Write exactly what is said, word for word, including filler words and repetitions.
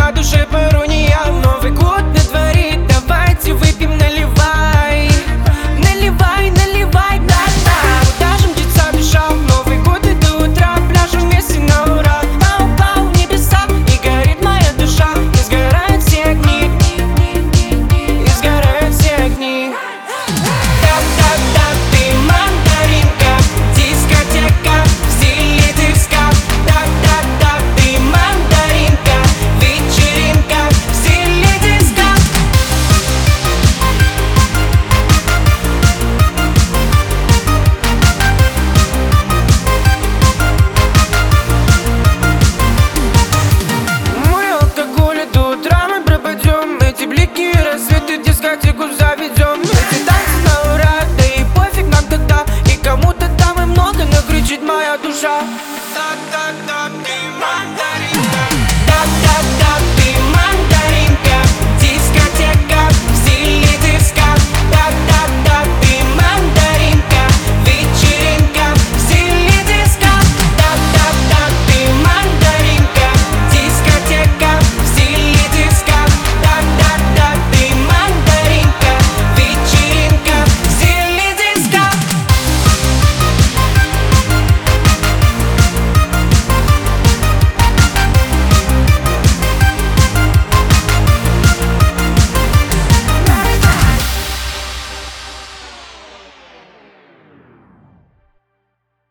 на душе парония. Новый год на дворе, давайте выпьем, наливай. Наливай, наливай, да-да. Куда же мчится душа в Новый год и до утра? Пляшем вместе на ура. Пау-пау, небеса, и горит моя душа. И сгорают все огни, и сгорают все огни. Да-да-да, ты мандаринка, дискотека в стиле диска. Да-да-да, ты мандаринка, вечеринка в стиле диска. Мой алкоголь до утра мы пропадем. Эти блики и рассветы дискотеку заведем. Эти танцы на ура, да и пофиг нам тогда. И кому-то там и много, но кричит моя душа.